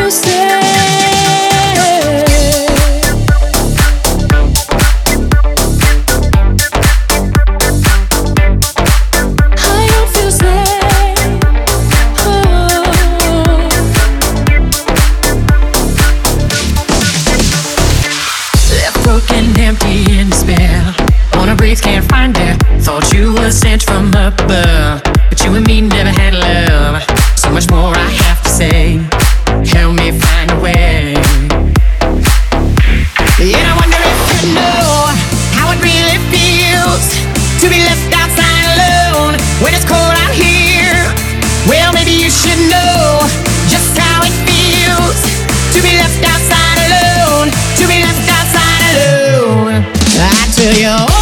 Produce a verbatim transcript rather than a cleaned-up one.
feel sad. I don't feel sad. Oh. Left broken, empty, in despair. Wanna breathe, can't find it. Thought you were sent from above, but you and me never had love. So much more I have to say. Help me find a way. And I wonder if you know how it really feels to be left outside alone when it's cold out here. Well, maybe you should know just how it feels to be left outside alone, to be left outside alone. I tell you.